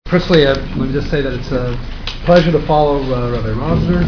Personally, let me just say that it's a pleasure to follow Rabbi Rosner.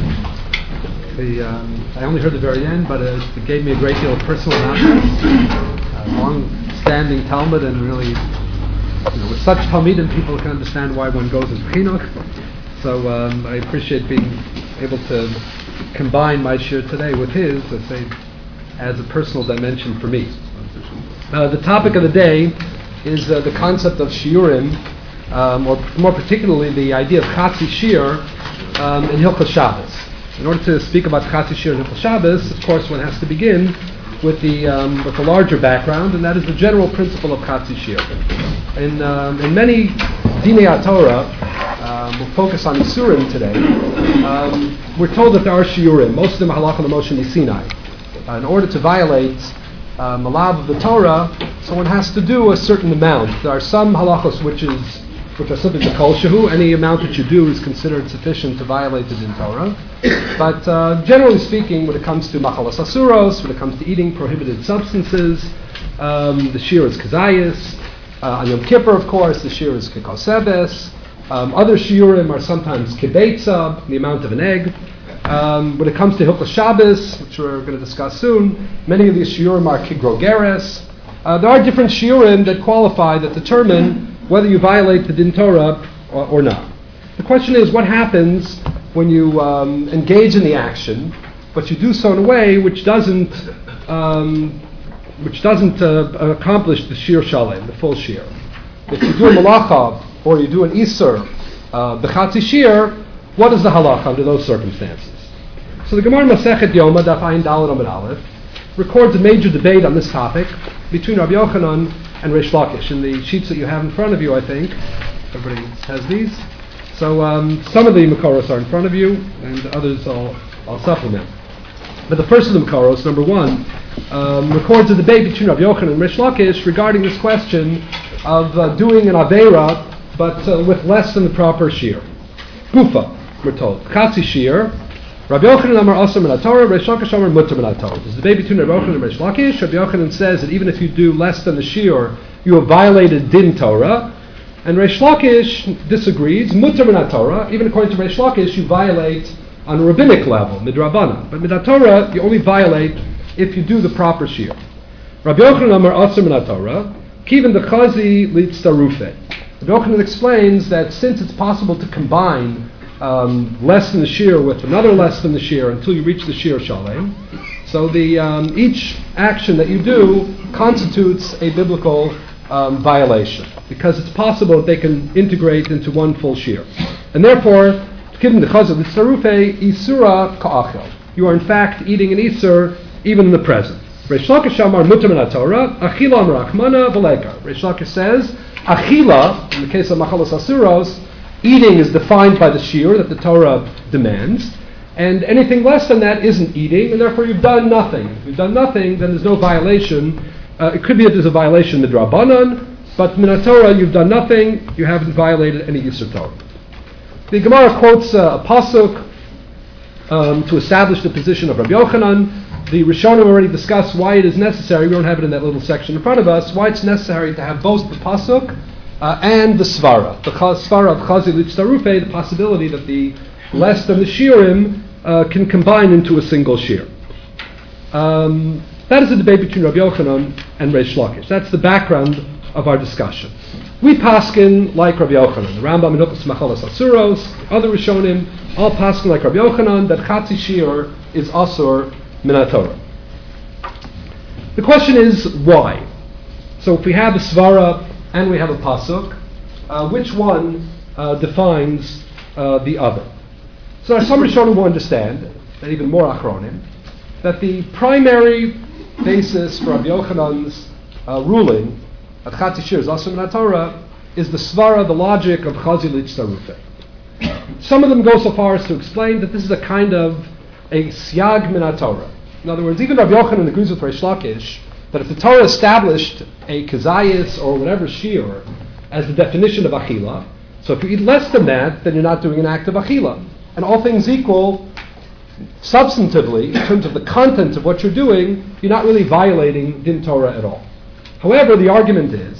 I only heard the very end, but it gave me a great deal of personal knowledge. Long-standing Talmud, and really, with such Talmidim, people can understand why one goes as Chinuch. So I appreciate being able to combine my shir today with his, let's say, as a personal dimension for me. The topic of the day is the concept of shiurim, or more particularly the idea of Chatzi Shir in Hilchos Shabbos. In order to speak about Chatzi Shir in Hilchos Shabbos, of course, one has to begin with the larger background, and that is the general principle of Chatzi Shir. In many Dinei Torah, we'll focus on Isurim today. We're told that there are shiurim, most of them halacha l'Moshe Sinai. In order to violate malav of the Torah, so one has to do a certain amount. There are some halachos which are simply the kol shehu. Any amount that you do is considered sufficient to violate the din Torah. But generally speaking, when it comes to machalos asuros, when it comes to eating prohibited substances, the shir is kazayis. On Yom Kippur, of course, the shir is kekosebes. Other shiurim are sometimes kibetza, the amount of an egg. When it comes to Hilchos Shabbos, which we're going to discuss soon, many of these shiurim are kigrogeres. There are different shiurim that qualify, that determine whether you violate the din Torah or not. The question is, what happens when you engage in the action, but you do so in a way which doesn't accomplish the shir shalem, the full shir. If you do a malacha or you do an isur b'chatzi shir, what is the halacha under those circumstances? So the Gemara Masechet Yoma, Daf Ayin Daled Amud Aleph, records a major debate on this topic between Rabbi Yochanan and Reish Lakish. In the sheets that you have in front of you, I think, everybody has these. So some of the Makoros are in front of you, and others I'll supplement. But the first of the Makoros, number one, records a debate between Rabbi Yochanan and Reish Lakish regarding this question of doing an Aveira, but with less than the proper shir. Gufa, we're told. Chatzi shir. Rabbi Yochanan Amar Asar Min HaTorah, Reish Lakish Amar Mutar Min HaTorah. There's a debate between Rabbi Yochanan and Reish Lakish. Rabbi Yochanan says that even if you do less than the shir, you have violated din Torah. And Reish Lakish disagrees. Mutar Min HaTorah. Even according to Reish Lakish, you violate on a rabbinic level, midrabanan. But Min HaTorah, you only violate if you do the proper shir. Rabbi Yochanan Amar Asar Min HaTorah, Kivan Dechazi Litztarufe. Rabbi Yochanan explains that since it's possible to combine less than the shir with another less than the shir until you reach the shir shalem, so the each action that you do constitutes a biblical violation, because it's possible that they can integrate into one full shir, and therefore, given the chazal l'tzarufe isura ka'achel, you are in fact eating an isur even in the present. Reish Lakish Amar Mutar Min HaTorah, Achila Amar Achmana V'Leka. Reish Lakish says, Achila, in the case of machalos asuros, eating is defined by the shir that the Torah demands, and anything less than that isn't eating, and therefore you've done nothing. If you've done nothing, then there's no violation. It could be that there's a violation midrabanan, but min HaTorah, you've done nothing, you haven't violated any Yisur Torah. The Gemara quotes a pasuk to establish the position of Rabbi Yochanan. The Rishonim already discussed why it is necessary, we don't have it in that little section in front of us, why it's necessary to have both the pasuk and the svara. The svara of Chazi Litztarufe, the possibility that the less than the shirim can combine into a single shir. That is a debate between Rabbi Yochanan and Reish Lakish. That's the background of our discussion. We paskin like Rabbi Yochanan. The Rambam in Hilchos Machalos Asuros, other Rishonim, all paskin like Rabbi Yochanan that Chatzi shir is asur min HaTorah. The question is why? So if we have a svara and we have a pasuk, which one defines the other? So there are some Rishonim who understand, and even more Achronim, that the primary basis for Rabbi Yochanan's ruling that Chatzi shir is asur min HaTorah is the svara, the logic of Chazi Litztarufe. Some of them go so far as to explain that this is a kind of a siyag min HaTorah. In other words, even Rabbi Yochanan agrees with Reish Lakish that if the Torah established a kazayis or whatever shir as the definition of achila, so if you eat less than that, then you're not doing an act of achila. And all things equal, substantively, in terms of the content of what you're doing, you're not really violating din Torah at all. However, the argument is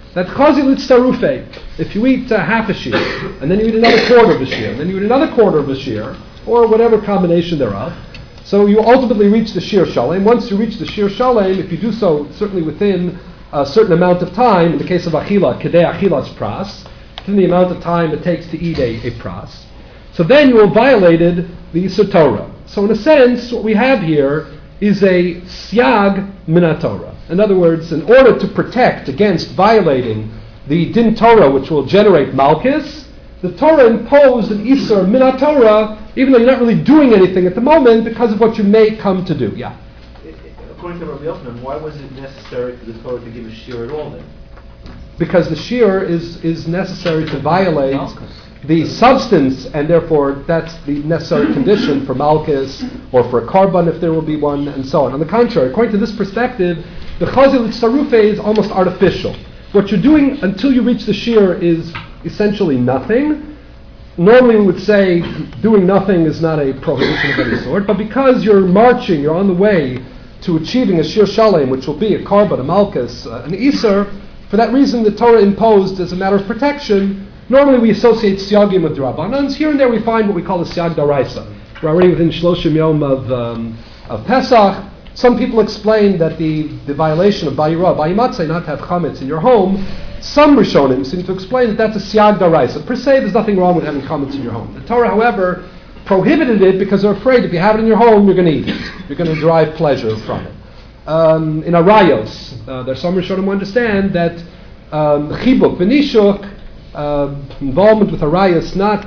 that chazi litztarufe, if you eat half a shear, and then you eat another quarter of a shear, and then you eat another quarter of a shear, or whatever combination thereof, so you ultimately reach the shir shalem. Once you reach the shir shalem, if you do so certainly within a certain amount of time, in the case of achila, kedei achilas pras, within the amount of time it takes to eat a pras, so then you have violated the Yisur Torah. So in a sense, what we have here is a siag min Torah. In other words, in order to protect against violating the din Torah, which will generate malchus, the Torah imposed an Isur min Torah, even though you're not really doing anything at the moment, because of what you may come to do. Yeah? According to Rabbi Yochanan, why was it necessary for the Torah to give a shear at all then? Because the shear is necessary to violate the substance, and therefore that's the necessary condition for malchus, or for a korban if there will be one, and so on. On the contrary, according to this perspective, the chazil tztarufe is almost artificial. What you're doing until you reach the shear is essentially nothing. Normally we would say doing nothing is not a prohibition of any sort, but because you're marching, you're on the way to achieving a shir shalem, which will be a korban, a malchus, an iser, for that reason the Torah imposed as a matter of protection. Normally we associate siyagim with drabanans. Here and there we find what we call a siyag daraisa. We're already within shloshim yom of Pesach. Some people explain that the violation of bayirah, bayimatzeh, not to have chametz in your home, some Rishonim seem to explain that that's a siyag daraisa. Per se, there's nothing wrong with having chametz in your home. The Torah, however, prohibited it because they're afraid if you have it in your home, you're going to eat it. You're going to derive pleasure from it. In Arayos, there's some Rishonim who understand that chibuk, v'nishuk, involvement with Arayos, not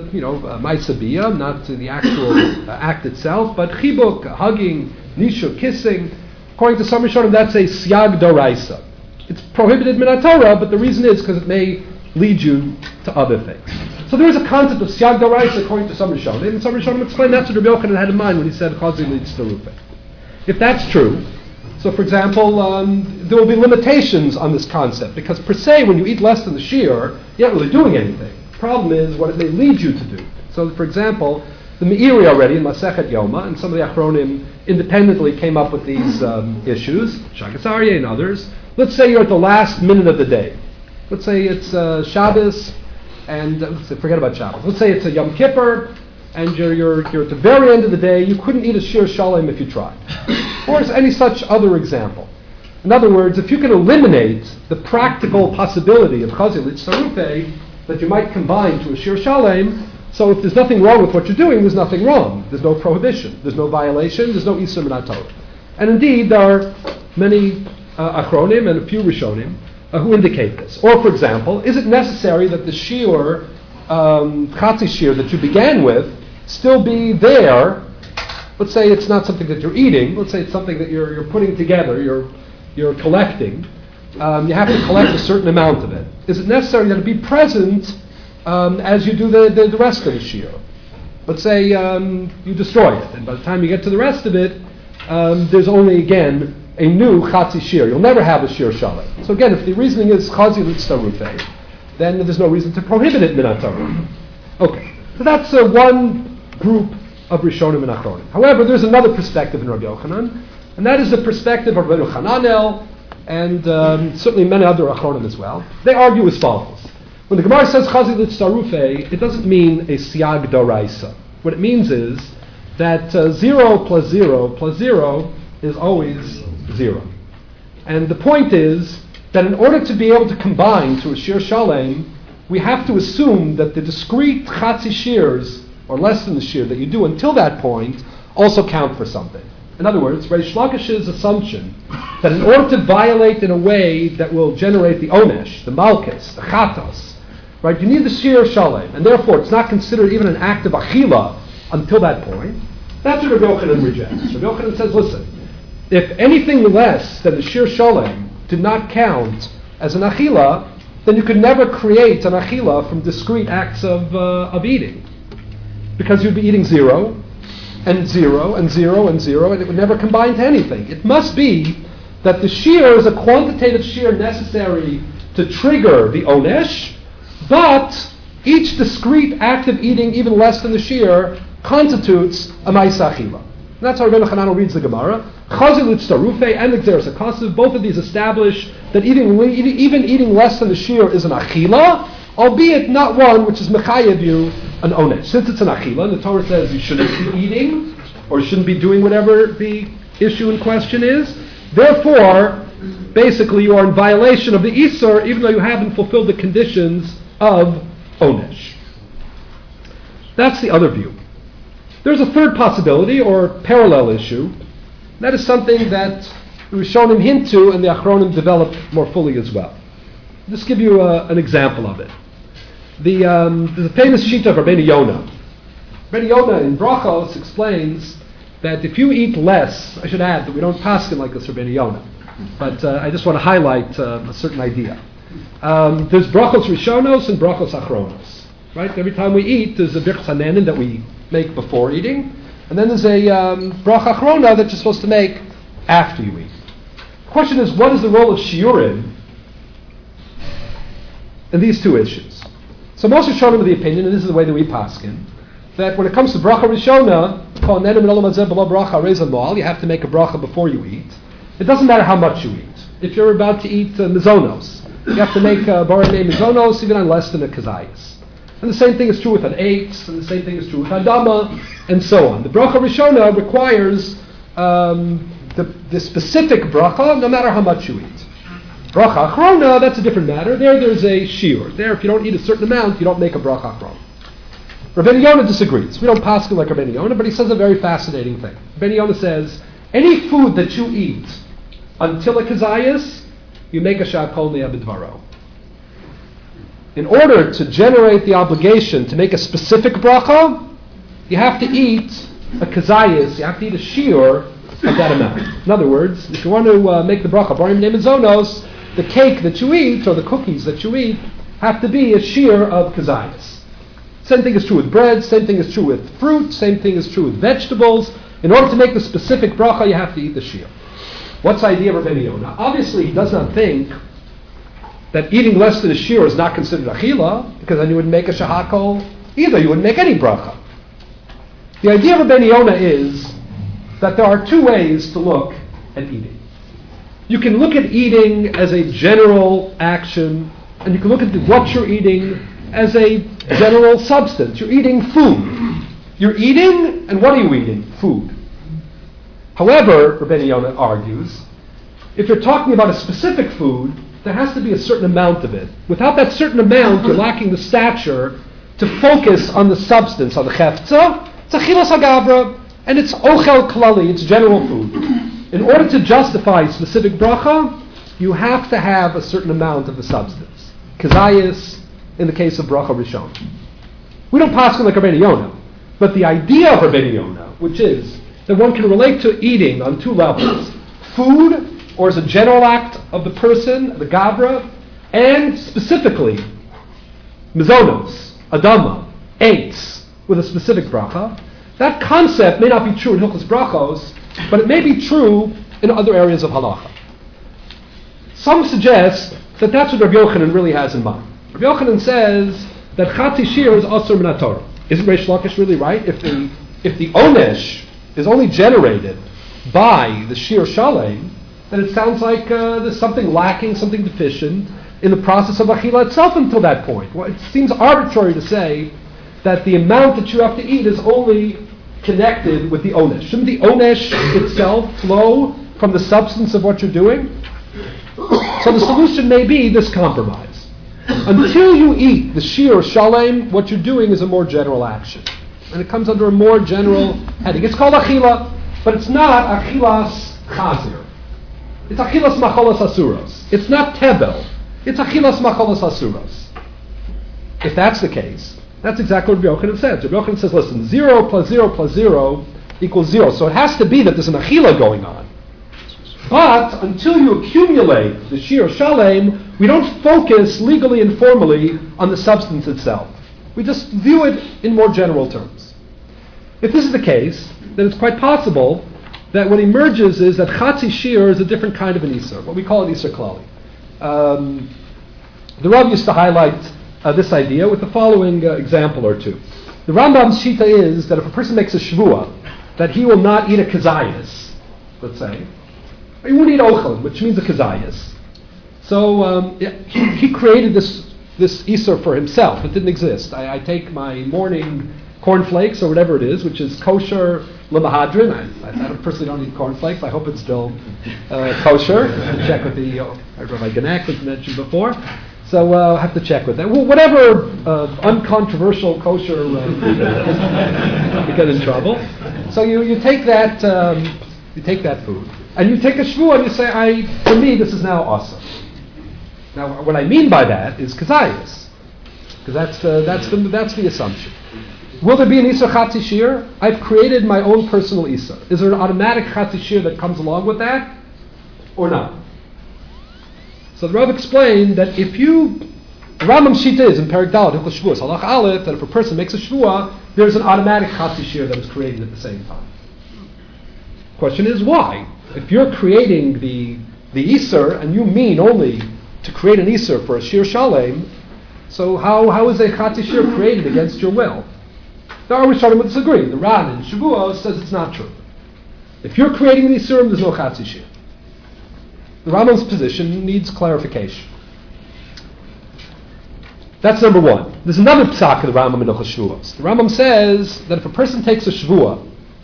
ma'aseh, not the actual act itself, but chibuk, hugging, nishuk, kissing. According to some Rishonim, that's a siyag doraisa. It's prohibited min Torah, but the reason is because it may lead you to other things. So there is a concept of siyag doraisa according to some Rishonim, and some Rishonim explain that's what Rabbi Yochanan had in mind when he said chazi leads to rufe. If that's true, so for example, there will be limitations on this concept, because per se, when you eat less than the shear, you're not really doing anything. The problem is what it may lead you to do. So for example, the Meiri already in Masechet Yoma, and some of the Achronim independently came up with these issues, Shagas Aryeh and others. Let's say you're at the last minute of the day. Let's say it's Shabbos, and forget about Shabbos. Let's say it's a Yom Kippur, and you're at the very end of the day. You couldn't eat a shir shalem if you tried. Or any such other example. In other words, if you can eliminate the practical possibility of chazi litztarufe that you might combine to a shir shalem, so if there's nothing wrong with what you're doing, there's nothing wrong. There's no prohibition. There's no violation. There's no isur min Torah. And indeed, there are many achronim and a few rishonim who indicate this. Or, for example, is it necessary that the shiur, chatzi shir that you began with, still be there? Let's say it's not something that you're eating. Let's say it's something that you're putting together. You're collecting. You have to collect a certain amount of it. Is it necessary that it be present as you do the rest of the shir? Let's say you destroy it, and by the time you get to the rest of it, there's only again a new chatzi shir. You'll never have a shir shalem. So again, if the reasoning is chazi litztarufe, then there's no reason to prohibit it min Torah. Okay, so that's one group of Rishonim and Achronim. However, there's another perspective in Rabbi Yochanan, and that is the perspective of Rabbi Hananel, and certainly many other Achronim as well. They argue as follows. When the Gemara says chazi litztarufe, it doesn't mean a siyag doraisa. What it means is that 0 plus 0 plus 0 is always 0. And the point is that in order to be able to combine to a shir shalem, we have to assume that the discrete chatzi shears, or less than the shear that you do until that point, also count for something. In other words, Reish Lakish's assumption that in order to violate in a way that will generate the onesh, the malchus, the chatos, right, you need the shir shalem, and therefore it's not considered even an act of achila until that point. That's what Rabbi Yochanan rejects. Rabbi Yochanan says, listen, if anything less than the shir shalem did not count as an achila, then you could never create an achila from discrete acts of eating. Because you'd be eating 0, and 0, and 0, and 0, and it would never combine to anything. It must be that the shear is a quantitative shear necessary to trigger the onesh, but each discrete act of eating, even less than the shear, constitutes a ma'aseh achila. And that's how Rabbeinu Hananel reads the Gemara. Chazil itztarufe and the Gzeres HaKasiv, both of these establish that even eating less than the shear is an achila, albeit not one which is mechayev you an onesh. Since it's an achila, and the Torah says you shouldn't be eating, or you shouldn't be doing whatever the issue in question is, therefore, basically you are in violation of the Isur, even though you haven't fulfilled the conditions of onesh. That's the other view. There's a third possibility, or parallel issue. That is something that we was shown a hint to, and the Achronim developed more fully as well. I'll just give you an example of it. There's a famous shita of Rabbeinu Yonah. Rabbeinu Yonah in Brachos explains that if you eat less, I should add that we don't paskin like this Rabbeinu Yonah, but I just want to highlight a certain idea. There's Brachos Rishonos and Brachos Achronos. Right? Every time we eat, there's a Birchas Hanenin that we make before eating, and then there's a Bracha Achrona that you're supposed to make after you eat. The question is, what is the role of shiurim in these two issues? So Moshe Shonim of the opinion, and this is the way that we paskin, that when it comes to Bracha Rishona, called Nenim and Olam Hazeh B'lo Bracha Reza Moal, you have to make a bracha before you eat. It doesn't matter how much you eat. If you're about to eat mizonos, you have to make Baranei mizonos even on less than a kazayas. And the same thing is true with an eitz, and the same thing is true with adama, and so on. The bracha rishona requires the specific bracha, no matter how much you eat. Bracha achrona, that's a different matter. There's a shiur. There, if you don't eat a certain amount, you don't make a bracha achrona. Rabbeinu Yonah disagrees. We don't paskin like Rabbeinu Yonah, but he says a very fascinating thing. Rabbeinu Yonah says, any food that you eat until a kazayas, you make a shakol ne'abidvaro. In order to generate the obligation to make a specific bracha, you have to eat a kazayas, you have to eat a shiur of that amount. In other words, if you want to make the bracha, barim ne'mizonos, the cake that you eat, or the cookies that you eat, have to be a shiur of kazayas. Same thing is true with bread, same thing is true with fruit, same thing is true with vegetables. In order to make the specific bracha, you have to eat the shiur. What's the idea of Rabbeinu Yonah? Obviously, he does not think that eating less than a shiur is not considered achila, because then you wouldn't make a shahakol either. You wouldn't make any bracha. The idea of Rabbeinu Yonah is that there are two ways to look at eating. You can look at eating as a general action, and you can look at what you're eating as a general substance. You're eating food. You're eating, and what are you eating? Food. However, Rabbeinu Yonah argues, if you're talking about a specific food, there has to be a certain amount of it. Without that certain amount, you're lacking the stature to focus on the substance, on the chefza. It's achilas hagabra, and it's ochel klali, it's general food. In order to justify specific bracha, you have to have a certain amount of the substance. Kazayas, in the case of bracha rishon. We don't paskin like Rabbeinu Yonah, but the idea of Rabbeinu Yonah, which is that one can relate to eating on two levels: food, or as a general act of the person, the gabra, and specifically mizonos, adama, eitz, with a specific bracha. That concept may not be true in Hilchos Brachos, but it may be true in other areas of halacha. Some suggest that that's what Rabbi Yochanan really has in mind. Rabbi Yochanan says that chatzi shir is asur min haTorah. Isn't Reish Lakish really right? If the onesh is only generated by the shir shalem, then it sounds like there's something lacking, something deficient in the process of achila itself until that point. Well, it seems arbitrary to say that the amount that you have to eat is only connected with the onesh. Shouldn't the onesh itself flow from the substance of what you're doing? So the solution may be this compromise. Until you eat the shir shalem, what you're doing is a more general action. And it comes under a more general heading. It's called achila, but it's not achilas chazir. It's achilas macholas asuros. It's not tebel. It's achilas macholas asuros. If that's the case, that's exactly what Rabbi Yochanan says. Rabbi Yochanan says, listen, 0 plus 0 plus 0 equals 0. So it has to be that there's an achila going on. But until you accumulate the shir shalem, we don't focus legally and formally on the substance itself. We just view it in more general terms. If this is the case, then it's quite possible that what emerges is that chatzi shir is a different kind of an isur, what we call an isur klali. The Rav used to highlight this idea with the following example or two. The Rambam's shita is that if a person makes a shvuah, that he will not eat a kazayas, let's say. He won't eat ochel, which means a kazayas. So he created this Isser for himself. It didn't exist. I take my morning cornflakes or whatever it is, which is kosher lemahadrin. I personally don't eat cornflakes. I hope it's still kosher. I have to check with Rabbi Genack, as mentioned before. So I'll have to check with that. Well, whatever uncontroversial kosher, you get in trouble. So you take that food, and you take a shvuah and you say, for me, this is now awesome. Now, what I mean by that is kazayas, because that's the assumption. Will there be an Isser Chatzi Shir? I've created my own personal Isser. Is there an automatic Chatzi Shir that comes along with that, or not? So the Rav explained that if the Rambam Shita is in Perek Daled, Hilchos Shvuos, Halach Aleph, that if a person makes a Shvuah, there's an automatic Chatzi Shir that is created at the same time. Question is, why? If you're creating the Isser, and you mean only to create an Isser for a Shir Shalem, so how is a Chatzi Shir created against your will? Now, our Rishonim would disagree. The Ran in Shavuos says it's not true. If you're creating the Isurim, there's no Chatzi Shir. The Rambam's position needs clarification. That's number one. There's another psak of the Rambam in Hilchos Shavuos. The Rambam says that if a person takes a Shavuah,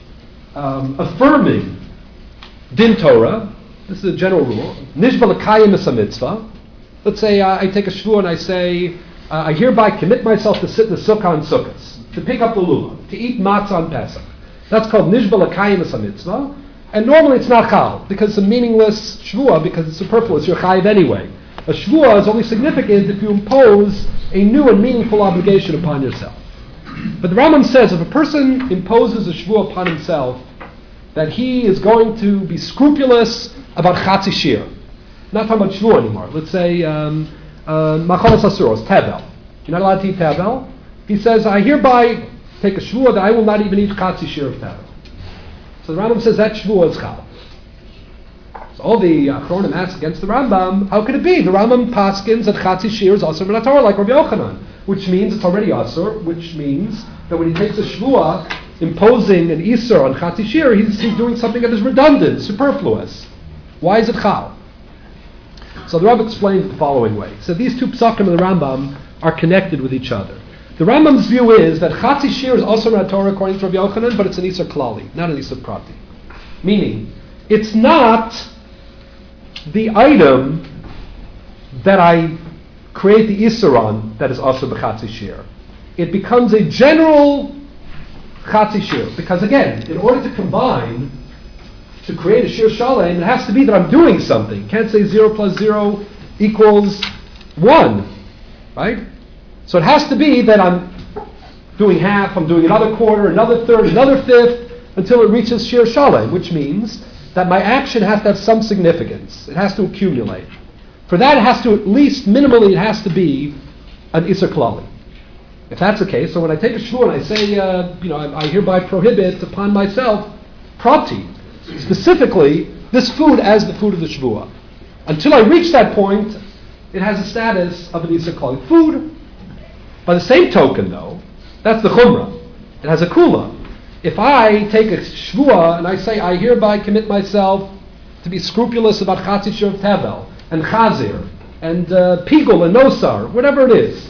affirming Din Torah, this is a general rule, Nishba l'kayim es mitzvah. Let's say I take a Shavuah and I say, I hereby commit myself to sit in the sukkah on Sukkos, to pick up the lulav, to eat matzah on Pesach. That's called Nishba l'kayim es mitzvah. And normally it's not chal, because it's a meaningless shvuah, because it's superfluous, you're chayiv anyway. A shvuah is only significant if you impose a new and meaningful obligation upon yourself. But the Rambam says if a person imposes a shvuah upon himself, that he is going to be scrupulous about chatzi shir. Not talking about shvuah anymore. Let's say, machalas asuros, tevel. You're not allowed to eat tevel. He says, I hereby take a shvuah that I will not even eat chatzi shir of tevel. So the Rambam says that shvuah is chal. So all the Achronim ask against the Rambam, how could it be? The Rambam paskins that chatzi shir is also min Torah, like Rabbi Yochanan, which means it's already asur, which means that when he takes a shvuah, imposing an isur on chatzi shir, he's doing something that is redundant, superfluous. Why is it chal? So the Rambam explains it the following way. So these two psakim of the Rambam are connected with each other. The Rambam's view is that Chatzi Shir is also in Torah according to Rabbi Yochanan, but it's an Isser Klali, not an Isser Prati. Meaning, it's not the item that I create the Isser on that is also the Chatzi Shir. It becomes a general Chatzi Shir. Because again, in order to combine, to create a Shir Shalem, it has to be that I'm doing something. You can't say 0 plus 0 equals 1, right? So it has to be that I'm doing half, I'm doing another quarter, another third, another fifth, until it reaches Shir Shalem, which means that my action has to have some significance. It has to accumulate. For that, it has to, at least minimally, it has to be an Isser Klali. If that's the case, so when I take a shvuah and I say, I hereby prohibit upon myself prati, specifically this food as the food of the shvuah. Until I reach that point, it has a status of an Isser Klali. Food. By the same token, though, that's the chumrah. It has a kula. If I take a shvuah and I say, I hereby commit myself to be scrupulous about chatzi shir of tevel, and chazir, and pigul, and nosar, whatever it is.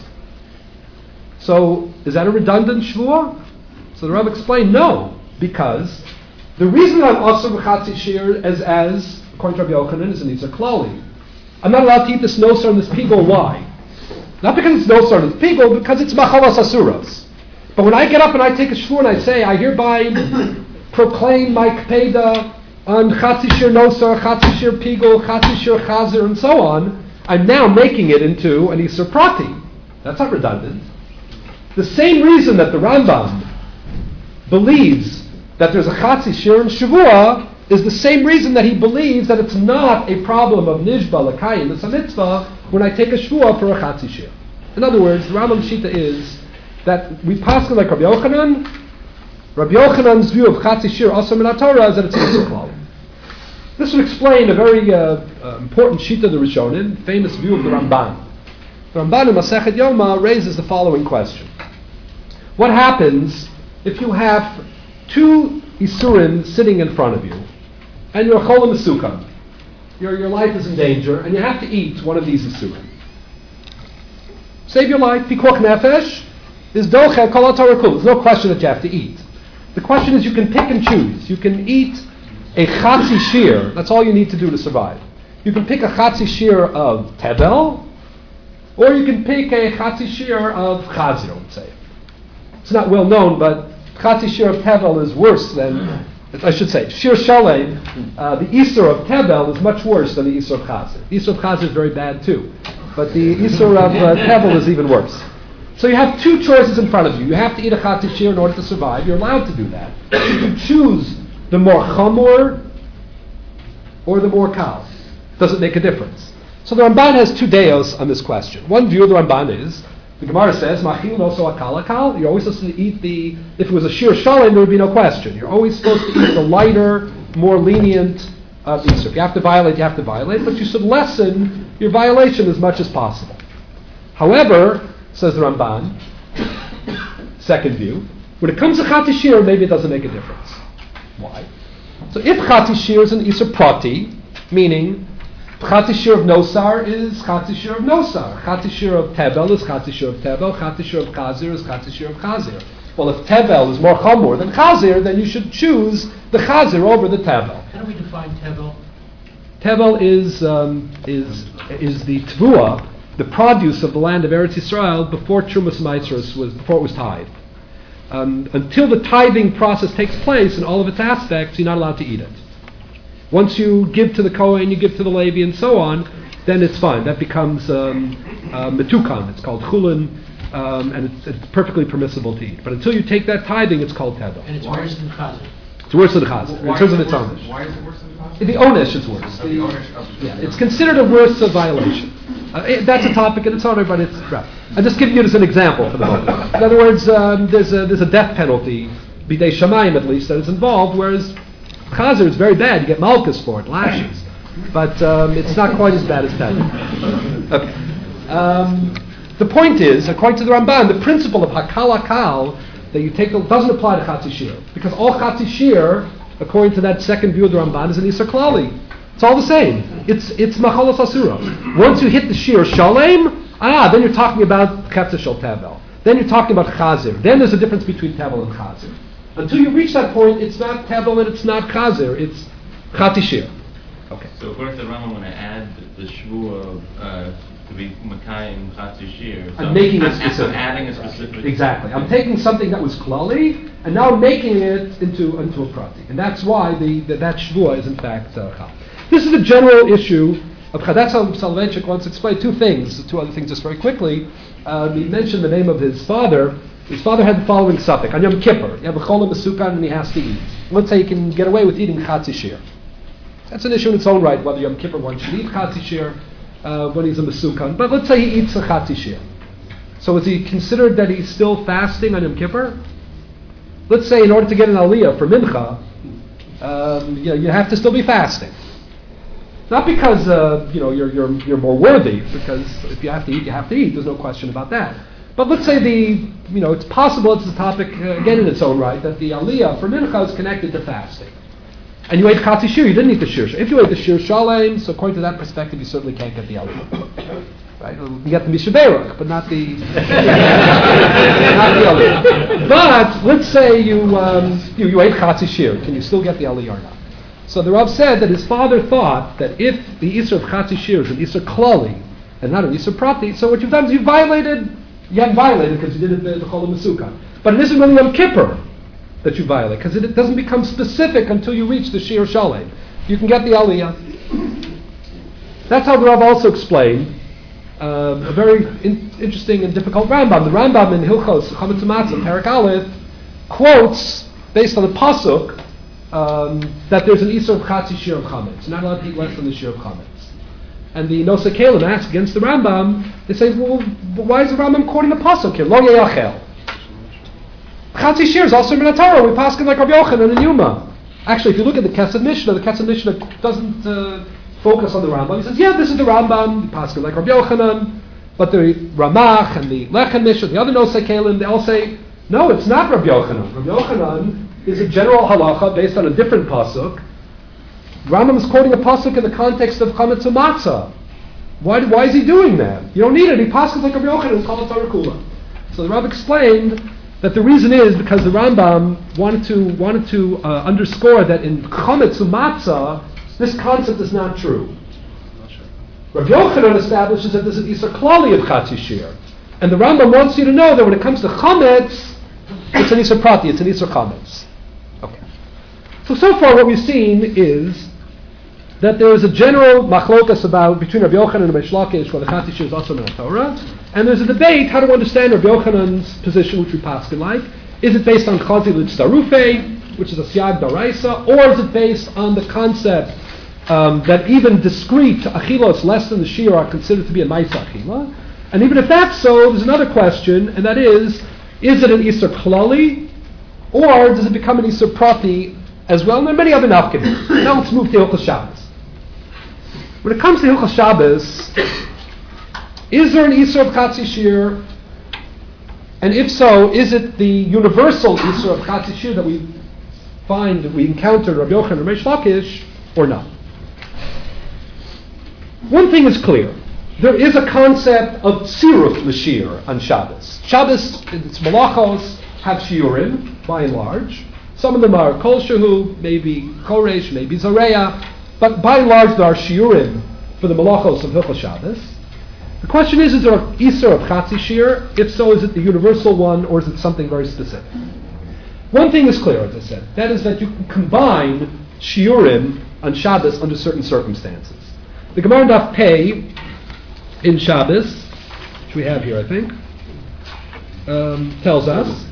So, is that a redundant shvuah? So the Rav explained, no, because the reason that I'm also chatzi shir as according to Rabbi Yochanan, is an Isser Klali. I'm not allowed to eat this nosar and this pigul. Why? Not because it's nosar and it's pigul, because it's machalas asuras. But when I get up and I take a shvuah and I say, I hereby proclaim my kpeda on chatzi shir nosar, chatzi shir pigul, chatzi shir chazir, and so on, I'm now making it into an Isser Prati. That's not redundant. The same reason that the Rambam believes that there's a chatzi shir in Shavua is the same reason that he believes that it's not a problem of nishba l'kayim, it's a mitzvah, when I take a shvuah for a chatzi shir. In other words, the Rambam Shita is that we pass like Rabbi Yochanan. Rabbi Yochanan's view of chatzi shir also min Torah is that it's a klal. This would explain a very important Shita of the Rishonim, famous view of the Ramban. The Ramban in Masechet Yoma raises the following question. What happens if you have two isurim sitting in front of you, and you're chol mesukam. Your life is in danger, and you have to eat one of these isurim. Save your life. Pikuach nefesh is dochel kol haTorah kul. There's no question that you have to eat. The question is you can pick and choose. You can eat a chatzi shir. That's all you need to do to survive. You can pick a chatzi shir of tevel, or you can pick a chatzi shir of chazir, let's say. It's not well known, but chatzi shir of tevel is worse than, I should say, shir shalem, the isur of tevel is much worse than the isur of chazir. The isur of chazir is very bad too, but the isur of tevel is even worse. So you have two choices in front of you. You have to eat a chatzi shir in order to survive. You're allowed to do that. You can choose the more chamor or the more kal. Doesn't make a difference. So the Ramban has two deos on this question. One view of the Ramban is, the Gemara says, Machil also akal. You're always supposed to eat if it was a shir shalem, there would be no question. You're always supposed to eat the lighter, more lenient of these. If you have to violate, but you should lessen your violation as much as possible. However, says the Ramban, second view, when it comes to chatzi shir, maybe it doesn't make a difference. Why? So if chatzi shir is an isur prati, meaning chatzi shir of nosar is chatzi shir of nosar, chatzi shir of tevel is chatzi shir of tevel, chatzi shir of chazir is chatzi shir of chazir. Well, if tevel is more chamor than chazir, then you should choose the chazir over the tevel. How do we define tevel? Tevel is the tvua, the produce of the land of Eretz Yisrael before Trumas Meitzros before it was tithed. Until the tithing process takes place in all of its aspects, you're not allowed to eat it. Once you give to the Kohen, you give to the Levi, and so on, then it's fine. That becomes metukan. It's called chulin, and it's perfectly permissible to eat. But until you take that tithing, it's called tevel. And it's worse than chazir. It's worse than chazir in terms of its onesh. Why is it worse than chazir? The onesh is worse. It's considered a worse violation. That's a topic in its own, but it's right. I'm just giving you as an example for the moment. In other words, there's a death penalty, b'dei shamayim at least, that is involved, whereas chazir is very bad. You get malchus for it, lashes. But it's not quite as bad as tevel. Okay. The point is, according to the Ramban, the principle of hakal hakal that you take doesn't apply to chatzi shir, because all chatzi shir, according to that second view of the Ramban, is an isur klali. It's all the same. It's machalos asura. Once you hit the shir shalem, then you're talking about chetza shel tevel. Then you're talking about chazir. Then there's a difference between tevel and chazir. Until you reach that point, it's not tevel and it's not chazir. It's chatzi shir. Okay. So according to the Rambam, when I add the shvua to be makayim chatzi shir, so I'm making it specific. I'm adding a specific. Exactly. I'm taking something that was klali and now I'm making it into a prati, and that's why that shvua is in fact chal. This is a general issue of chal. That's how Soloveitchik wants to explain two other things just very quickly. He mentioned the name of his father. His father had the following suffix. On Yom Kippur, you have a chol mesukan and he has to eat. Let's say he can get away with eating chatzi shir. That's an issue in its own right, whether Yom Kippur one should eat chatzi shir when he's a mesukan. But let's say he eats a chatzi shir. So is he considered that he's still fasting on Yom Kippur? Let's say in order to get an aliyah for mincha, you have to still be fasting. Not because you're more worthy, because if you have to eat, you have to eat. There's no question about that. But let's say it's possible, it's a topic again in its own right, that the aliyah for mincha is connected to fasting. And you ate chatzi shir, you didn't eat the shir. If you ate the shir shalem, so according to that perspective, you certainly can't get the aliyah. Right? You get the mishaberach, but not the not the aliyah. But let's say you ate chatzi shir, can you still get the aliyah or not? So the Rav said that his father thought that if the isur of chatzi shir is an isur klali and not an isur prati, so what you've done is you haven't violated because you did it the chol mesukan. But it isn't really Yom Kippur that you violate, because it doesn't become specific until you reach the shir shalem. You can get the aliyah. That's how the Rav also explained a very interesting and difficult Rambam. The Rambam in Hilchos Chametz U'Matzah, Perek Aleph, quotes, based on the pasuk, that there's an isur of chatzi shir of chametz. You're not allowed to eat less than the shir of chametz. And the Nosei Kalim asks against the Rambam. They say, well, why is the Rambam quoting the pasuk here? Lo yeyachel. Chatzi shir is also in the Torah. We pass it like Rabbi Yochanan and Yuma. Actually, if you look at the Kesed Mishnah doesn't focus on the Rambam. He says, yeah, this is the Rambam. We pass it like Rabbi Yochanan. But the Ramach and the Lechem Mishnah, the other Nosei Kalim, they all say, no, it's not Rabbi Yochanan. Rabbi Yochanan is a general halacha based on a different pasuk. Rambam is quoting a pasuk in the context of chametz u'matzah. Why is he doing that? You don't need it. He pasuk like Rabbi Yochanan and call it Torah Kula. So the Rav explained that the reason is because the Rambam wanted to underscore that in chametz u'matzah this concept is not true. Rabbi Yochanan establishes that there's an Isur Klali of Chatzi Shir. And the Rambam wants you to know that when it comes to Chametz, it's an Isur Prati, it's an Isur Chametz. Okay. So far what we've seen is that there is a general machlokas between Rabbi Yochanan and Reish Lakish whether Chatzi Shir is also in the Torah. And there's a debate how to understand Rabbi Yochanan's position, which we paskin like. Is it based on Chazi L'Tztarufe, which is a Siyag Daraisa, or is it based on the concept that even discrete achilos less than the shir are considered to be a ma'isa achila? And even if that's so, there's another question, and that is it an Isur Klali, or does it become an Isur Prati as well? And there are many other nafkanim. Now let's move to Hilchos Shabbos. When it comes to Hilchos Shabbos, is there an Isur of Chatzi Shir? And if so, is it the universal Isur of Chatzi Shir that we encounter Rabbi Yochanan and Reish Lakish, or not? One thing is clear. There is a concept of tziruf l'shir on Shabbos. Shabbos, its malachos, have shiurim, by and large. Some of them are kol shehu, maybe koresh, maybe zareya, but by and large there are shiurim for the malachos of Hilchos Shabbos. The question is there an Isur of Chatzi Shir? If so, is it the universal one, or is it something very specific? One thing is clear, as I said, that is that you can combine shiurim on Shabbos under certain circumstances. The Gemara Daf Pei in Shabbos, which we have here, I think, tells us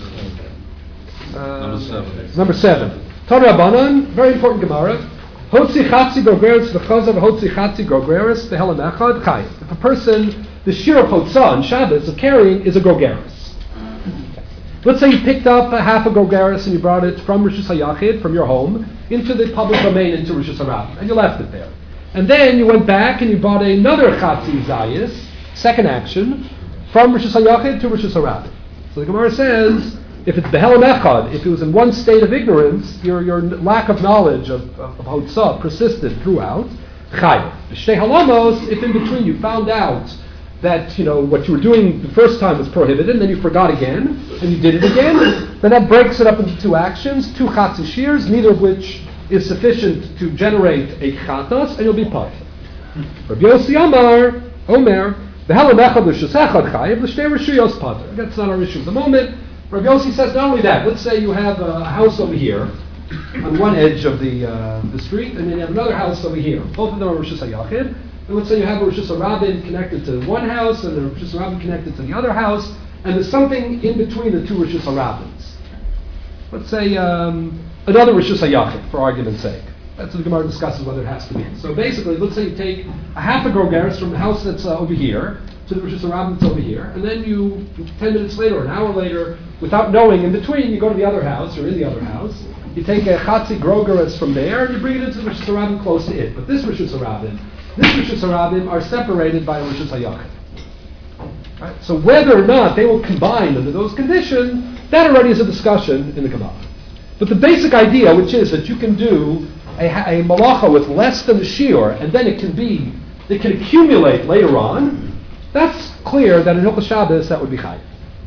number 7. Tana Rabbanan, very important Gemara. Hotzi chatzi grogreres v'chazav hotzi chatzi grogreres v'helam echad chayim. If a person, the shir of hotzah on Shabbos of carrying is a grogeres. Let's say you picked up a half a grogeres and you brought it from Rishus HaYachid, from your home, into the public domain, into Rishus HaRabim, and you left it there. And then you went back and you bought another Chatzi Zayis, second action, from Rishus HaYachid to Rishus HaRabim. So the Gemara says, if it's Behelam Echad, if it was in one state of ignorance, your lack of knowledge of Hotzah persisted throughout, Chayav. Shtei Halamos, if in between you found out that what you were doing the first time was prohibited, and then you forgot again, and you did it again, then that breaks it up into two actions, two Chatzi Shirs, neither of which is sufficient to generate a chatas, and you'll be part. Rabbi Yossi Amar, Omer, Behelam Echad Rishus Echad Chayav, L'shtei Rishuyos Pater. That's not our issue at the moment. Rabbi Yossi says not only that, let's say you have a house over here, on one edge of the street, and then you have another house over here. Both of them are Rishus HaYachid. And let's say you have a Rishus HaRabim connected to one house, and a Rishus HaRabim connected to the other house, and there's something in between the two Rishus HaRabims. Let's say another Rishus HaYachid, for argument's sake. That's what the Gemara discusses whether it has to be. So basically, let's say you take a half a grogeres from the house that's over here to the Rishus HaRabim that's over here, and then you, 10 minutes later or an hour later, without knowing, in between, you go to the other house, or in the other house, you take a Chatzi grogeres from there, and you bring it into the Rishus HaRabim close to it. But this Rishus HaRabim are separated by a Rishus HaYachid. Right? So whether or not they will combine under those conditions, that already is a discussion in the Gemara. But the basic idea, which is that you can do a malacha with less than a shiur, and then it can accumulate later on, that's clear that in Hilchos Shabbos that would be chayav.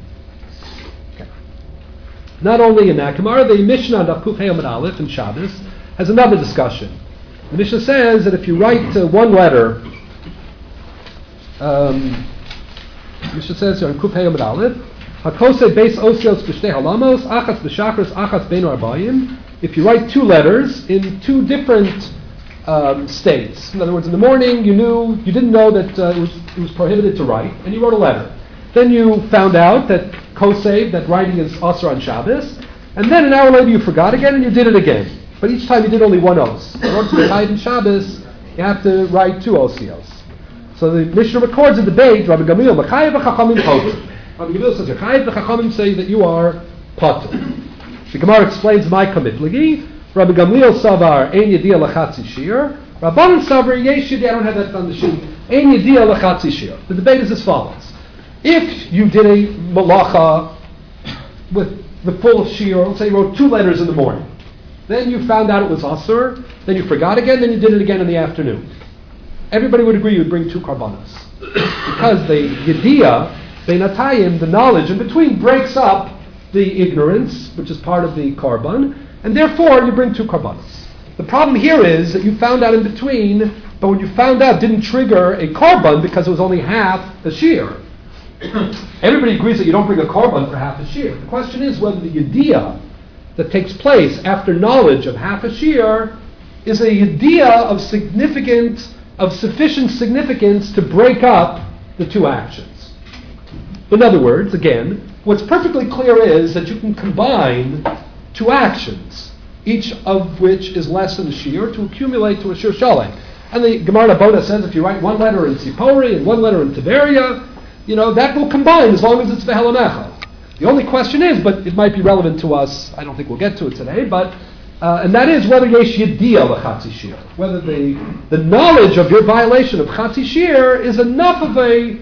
Okay. Not only in that, Gemara, the Mishnah on Daf Kuf Hey Amud Aleph in Shabbos has another discussion. The Mishnah says that if you write one letter, Mishnah says here in Kuf Hey Amud Aleph, Hakose beis osios b'shtei halamos, achas b'shachris, achas beinu arbayim. If you write two letters in two different states, in other words, in the morning you didn't know that it was prohibited to write, and you wrote a letter. Then you found out that kosei, that writing is asur on Shabbos, and then an hour later you forgot again and you did it again. But each time you did only one os. In order to be chayav in Shabbos, you have to write two osios. So the Mishnah records a debate. Rabbi Gamliel, Machayev v'chachamim poter. Rabbi Gamliel says, Machayev v'chachamim say that you are poter. The Gemara explains my commitligi. Rabbi Gamliel savar ein yediyah lachatzi shir. Rabbanan savar yesh yediyah. I don't have that on the sheet. Ein yediyah lachatzi shir. The debate is as follows: if you did a malacha with the full shiur. Let's say you wrote 2 letters in the morning. Then you found out it was asur, then you forgot again, then you did it again in the afternoon. Everybody would agree you would bring 2 karbanos. Because the yediyah, beinatayim, the knowledge in between, breaks up the ignorance, which is part of the karban, and therefore you bring 2 karbanos. The problem here is that you found out in between, but when you found out, it didn't trigger a karban because it was only half the shear. Everybody agrees that you don't bring a karban for half a shear. The question is whether the yediyah that takes place after knowledge of half a shear is a yediyah of sufficient significance to break up the 2 actions. In other words, again, what's perfectly clear is that you can combine 2 actions, each of which is less than a shear, to accumulate to a shir shalem. And the Gemara Boda says if you write 1 letter in Tzipori and 1 letter in Tiberia, that will combine as long as it's v'helamecha. The only question is, but it might be relevant to us, I don't think we'll get to it today, but and that is whether yesh yediyah l'chatzi shir, whether the knowledge of your violation of chatzi shir is enough of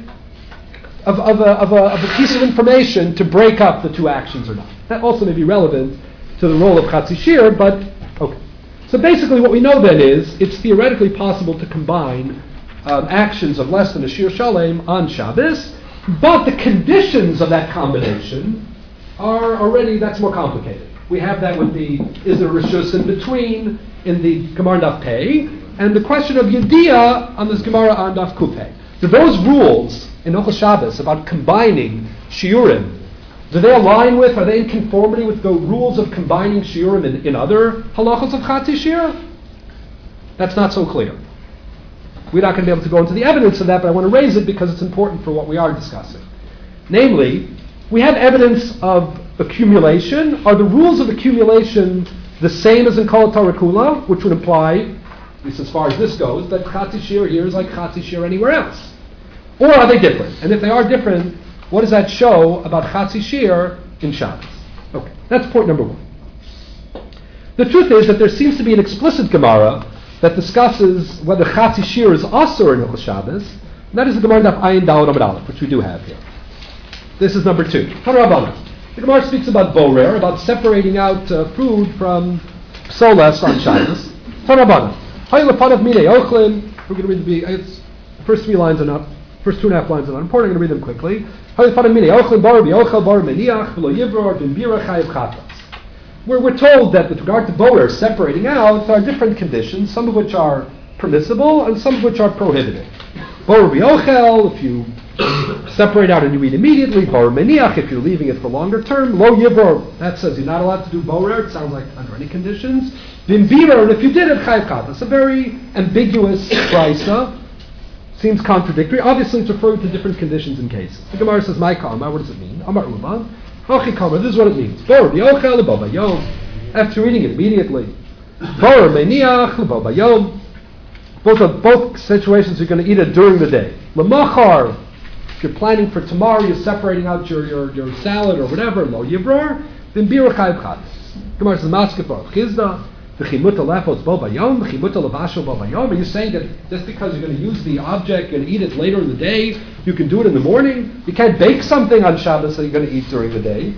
a piece of information to break up the 2 actions or not. That also may be relevant to the role of chatzi shir, but okay. So basically what we know then is it's theoretically possible to combine actions of less than a shir shalem on Shabbos, but the conditions of that combination are already, that's more complicated. We have that with the, is there rishus in between in the Gemara Daf Pei, and the question of yediyah on this Gemara on Daf Kupei. Do those rules in Ochel Shabbos about combining shiurim, do they align with, are they in conformity with the rules of combining shiurim in other halachos of Chatzi Shir? That's not so clear. We're not going to be able to go into the evidence of that, but I want to raise it because it's important for what we are discussing. Namely, we have evidence of accumulation. Are the rules of accumulation the same as in Kol Torah Kula, which would imply, at least as far as this goes, that Chatzi Shir here is like Chatzi Shir anywhere else? Or are they different? And if they are different, what does that show about Chatzi Shir in Shabbos? Okay, that's point number 1. The truth is that there seems to be an explicit Gemara that discusses whether Chatzi Shir is asur in Hilchos Shabbos, and that is the Gemara Daf Ayin Daled Amud Aleph, which we do have here. This is number 2. Tanarabbanan. The Gemara speaks about borer, about separating out food from psolas on Shabbos. Tanarabbanan. Hay lepanav minei ochlin. We're going to read the first 3 lines enough. First 2.5 lines are not important. I'm going to read them quickly. Hay lepanav minei ochlin bar b'yochel bar meniach v'lo yivror b'mbira chayiv chatas. We're told that with regard to borer, separating out, there are different conditions, some of which are permissible and some of which are prohibited. Borer b'yochel, if you separate out and you eat immediately. Borer meniach, if you're leaving it for longer term. Lo yivor, that says you're not allowed to do borer. It sounds like under any conditions. Bimbira, and if you did it, chayiv chatas. It's a very ambiguous brisa. Seems contradictory. Obviously, it's referring to different conditions and cases. The Gemara says, "My kama." What does it mean? Amar Uman. This is what it means. Borer b'yochel l'bo bayom. After eating it immediately. Borer meniach l'bo bayom. Both situations you're going to eat it during the day. L'machar. If you're planning for tomorrow, you're separating out your salad or whatever. Lo yivror. Then bira chayiv chatas. Gemara says, "Maskef bar chizda." V'chimuta lefos bo bayom. V'chimuta levashel bo bayom. Are you saying that just because you're going to use the object, you're going to eat it later in the day, you can do it in the morning? You can't bake something on Shabbos that you're going to eat during the day.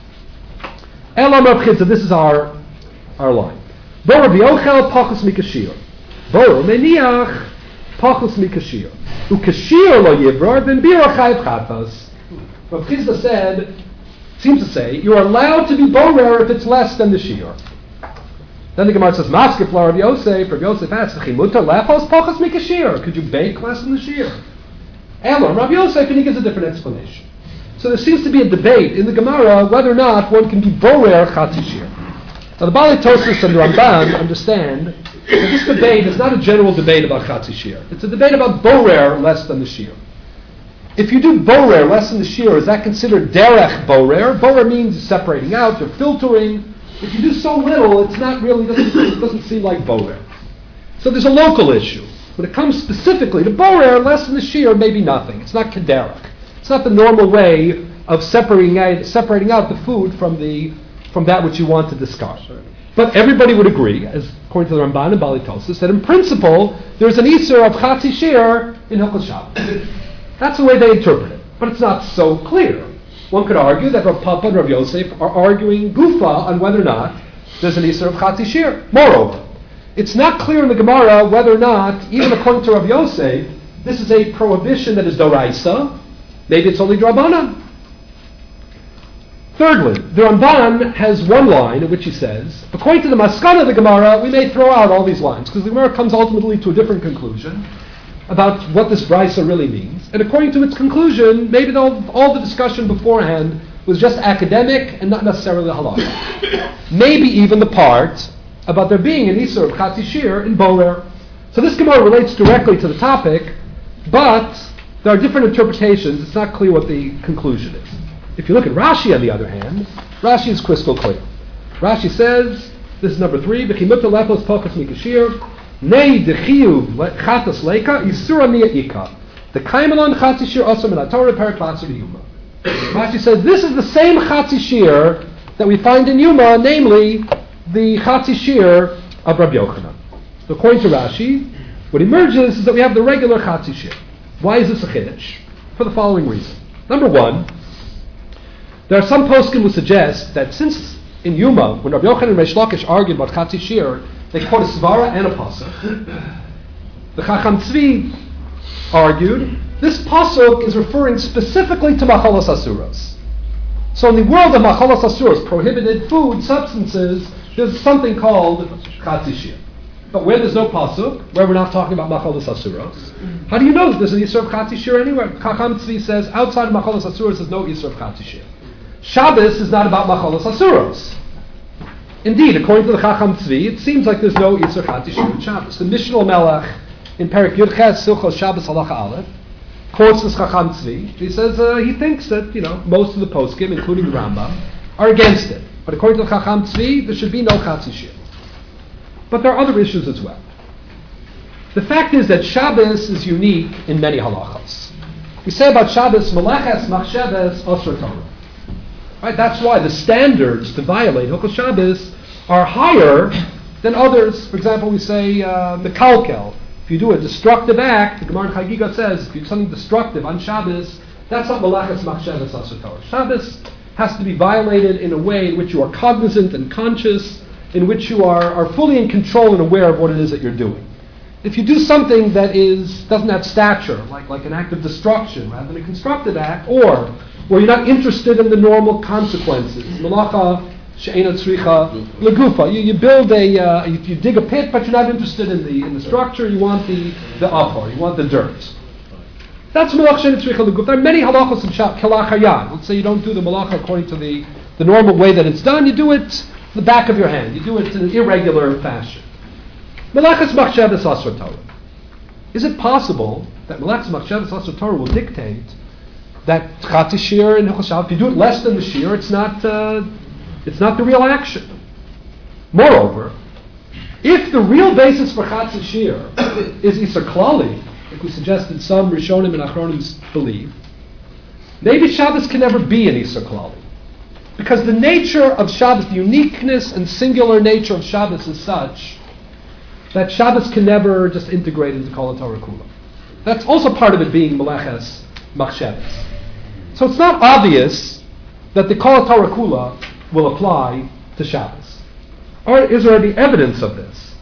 Elam Rav Chizda, this is our line. Borer b'yochel pachos mikashir. Borer meniach pachos mikashir. Ukashir lo yivror then bira chayiv chatas. Rav Chizda seems to say, you're allowed to be borer if it's less than the shir. Then the Gemara says, "Maskef la Rav Yosef." Rav Yosef asks, "Chimuta lefos pachos mikashir." Could you bake less than the shir? Elam Rav Yosef, and he gives a different explanation. So there seems to be a debate in the Gemara whether or not one can be borer chatzi shir. Now the Baalei Tosfos and the Ramban understand that this debate is not a general debate about chatzi shir. It's a debate about borer less than the shir. If you do borer less than the shir, is that considered derech borer? Borer means separating out, you're filtering. If you do so little, it's not really, it doesn't seem like borer. So there's a local issue. When it comes specifically to borer, less than the shir, maybe nothing. It's not kederach. It's not the normal way of separating out the food from that which you want to discard. But everybody would agree, as according to the Ramban and Baalei Tosfos, that in principle there's an isur of chatzi shir in Hilchos Shabbos. That's the way they interpret it. But it's not so clear. one could argue that Rav Papa and Rav Yosef are arguing gufa on whether or not there's an Isser of Chatzi Shir. Moreover, it's not clear in the Gemara whether or not, even according to Rav Yosef, this is a prohibition that is doraisa. Maybe it's only drabanan. Thirdly, the Ramban has one line in which he says, according to the Maskana of the Gemara, we may throw out all these lines, because the Gemara comes ultimately to a different conclusion about what this brisa really means. And according to its conclusion, maybe all the discussion beforehand was just academic and not necessarily halakha. Maybe even the part about there being an Isur of Chatzi Shir in Borer. So this Gemara relates directly to the topic, but there are different interpretations. It's not clear what the conclusion is. If you look at Rashi, on the other hand, Rashi is crystal clear. Rashi says, this is number 3, B'chimutta lepos pochas mikashir, nei dechiyuv chatas leika, isura mi'ika. The kaimelon Chatzi Shir also min HaTorah perik latzer Yuma. Rashi says, this is the same Chatzi Shir that we find in Yuma, namely the Chatzi Shir of Rabbi Yochanan. So according to Rashi, what emerges is that we have the regular Chatzi Shir. Why is this a chiddush? For the following reason. Number 1, there are some poskim who suggest that since in Yuma, when Rabbi Yochanan and Reish Lakish argued about Chatzi Shir, they quote a svara and a pasuk. The Chacham Tzvi argued, this pasuk is referring specifically to machalos asuros. So in the world of machalos asuros, prohibited food, substances, there's something called Chatzi Shir. But where there's no pasuk, where we're not talking about machalos asuros, how do you know that there's an Isur of Chatzi Shir anywhere? Chacham Tzvi says, outside of machalos asuros, there's no Isur of Chatzi Shir. Shabbos is not about machalos asuros. Indeed, according to the Chacham Tzvi, it seems like there's no Isur Chatzi Shir in Shabbos. The Mishnah Melech in Perik Yud Ches Silchos Shabbos Halacha Aleph quotes this Chacham Tzvi. He says he thinks that most of the poskim, including the Rambam, are against it. But according to the Chacham Tzvi, there should be no Chatzi Shir. But there are other issues as well. The fact is that Shabbos is unique in many halachas. We say about Shabbos, Meleches Machsheves Osra Torah. Right? That's why the standards to violate Hilchos Shabbos are higher than others. For example, we say Mekalkel. If you do a destructive act, the Gemara in Chagiga says, if you do something destructive on Shabbos, that's not Meleches Machsheves Osra Torah. Shabbos has to be violated in a way in which you are cognizant and conscious, in which you are fully in control and aware of what it is that you're doing. If you do something that doesn't have stature, like an act of destruction rather than a constructive act, or where you're not interested in the normal consequences, malacha she'ena tzricha legufa, you build you dig a pit, but you're not interested in the structure. You want the upper, you want the dirt. That's malacha she'ena tzricha legufa. There are many halachos in kelach hayad. Let's say you don't do the malacha according to the normal way that it's done. You do it the back of your hand. You do it in an irregular fashion. Melechas Machshavas Asur Torah. Is it possible that Melechas Machshavas Asur Torah will dictate that Chatzi Shir and Hilchos Shabbos, if you do it less than the Shir, it's not the real action? Moreover, if the real basis for Chatzi Shir is Isur Klali, like we suggested some Rishonim and Achronim believe, maybe Shabbos can never be an Isur Klali. Because the nature of Shabbos, the uniqueness and singular nature of Shabbos is such that Shabbos can never just integrate into Kol HaTorah Kula. That's also part of it being Meleches Machsheves. So it's not obvious that the Kol HaTorah Kula will apply to Shabbos. Or is there any evidence of this?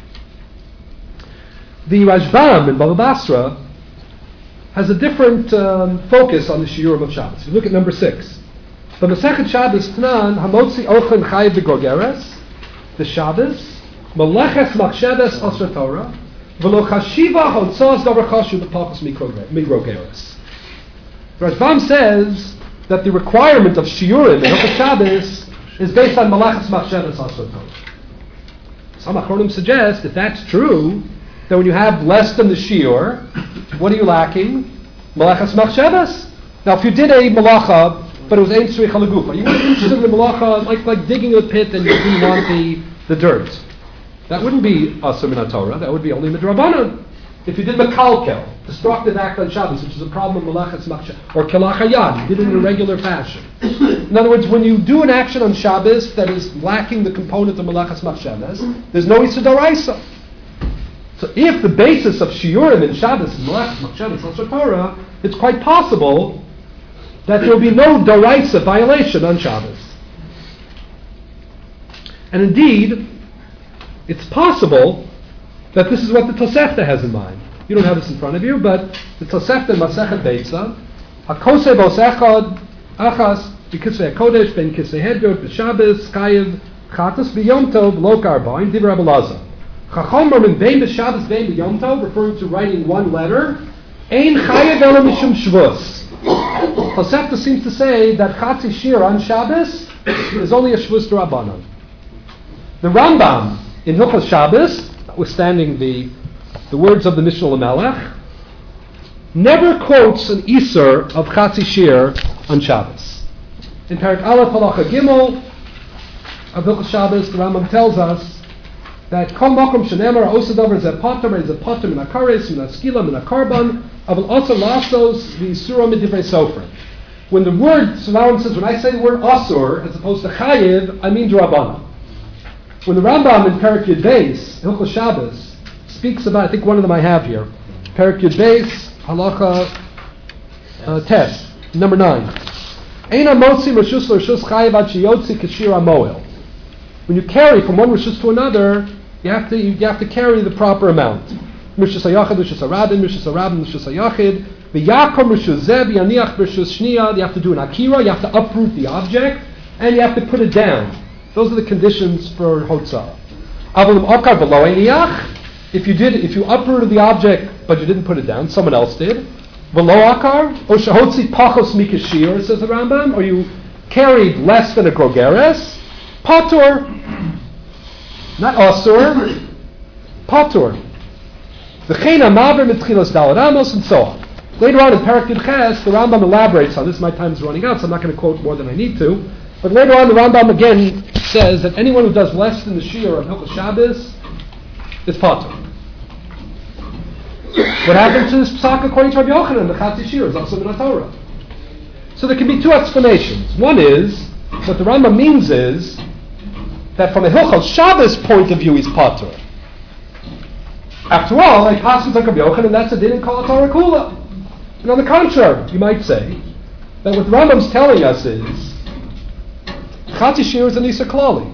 The Rashbam in Baba Basra has a different focus on the Shiurim of Shabbos. If you look at number 6. The Masechet Shabbos Tanan Hamotzi Ochen Chayiv B'Grogeres, the Shabbos Meleches Machsheves Osra Torah V'lo Chashiva Hotzos Davar Chashu B'Pachos Migrogeres. Rashbam says that the requirement of Shiurim in Hilchos Shabbos is based on Meleches Machsheves Osra Torah. Some Achronim suggest if that's true, then when you have less than the Shiur, what are you lacking? Meleches Machsheves. Now, if you did a malacha, but it was ein tzricha legufa, you weren't interested in the malacha like digging a pit and you didn't want the dirt. That wouldn't be asur min Torah. That would be only midrabanan. If you did mekalkel, destructive act on Shabbos, which is a problem of meleches machsheves, or kelach hayad, you did it in a regular fashion. In other words, when you do an action on Shabbos that is lacking the component of meleches machsheves, there's no isur d'oraisa. So if the basis of shiurim in Shabbos is meleches machsheves Osra Torah, it's quite possible that there will be no doraisa violation on Shabbos. And indeed, it's possible that this is what the Tosefta has in mind. You don't have this in front of you, but the Tosefta in Masechet Beitza, HaKosei Bos Echad, Achas, B'Kisvei HaKodesh, Ben Kisvei Hedjot, B'Shabbos, Chayiv, Chatas, B'Yom Tov, Lo Karbain, Divrei Rabbi Elazar. Chachomar min Bein B'Shabbos, Bein B'Yom Tov, referring to writing one letter, Ein Chayiv Ela Mishum Shvus. Tosefta seems to say that Chatzi Shir on Shabbos is only a Shvus D'Rabbanan. The Rambam in Hilchos Shabbos, notwithstanding the words of the Mishnah L'Melech, never quotes an Isur of Chatzi Shir on Shabbos. In Perek Aleph Halacha Gimel of Hilchos Shabbos, the Rambam tells us that Kol Makom Shenemar Osadavar Zeh Pater Min HaKares Min HaSkila Min HaKarban Aval Osa Lasos V'Yisura Midivrei Sofrim. When the word, so now says, when I say the word Asur as opposed to Chayiv, I mean D'Rabbanan. When the Rambam in Perek Yud Beis, Hilchos Shabbos, speaks about, I think one of them I have here, Perek Yud Beis, Halacha Tes, number 9. Eina Motzi Rishus L'Rishus Chayiv Ad Sheyotzi Kashir HaMoel. When you carry from one Rishus to another, you have to carry the proper amount. Rishus HaYachid, Rishus HaRabin, Rishus HaRabin, Rishus HaYachid. V'yakom Rishus Zeh, V'yaniach Rishus Shniya. You have to do an akira, you have to uproot the object, and you have to put it down. Those are the conditions for Hotzah. If you uprooted the object but you didn't put it down, someone else did. V'lo akar, or shehotzi pachos mikashir, says the Rambam, or you carried less than a grogeres, patur, not asur, patur. V'cheina maver mitchilas dalad amos, and so on. Later on in Perek Yud Ches, the Rambam elaborates on this. My time is running out, so I'm not going to quote more than I need to. But later on, the Rambam again says that anyone who does less than the Shir of Hilchos Shabbos is patur. What happens to this psak according to Rabbi Yochanan? The Chatzi Shir is also in Torah. So there can be two explanations. One is, what the Rambam means is, that from a Hilchos Shabbos point of view, he's patur. After all, like Pasuk like Rabbi Yochanan, that's a din in Kol Torah Kula. And on the contrary, you might say, that what the Rambam's telling us is, Chatzi Shir is an Isur Klali.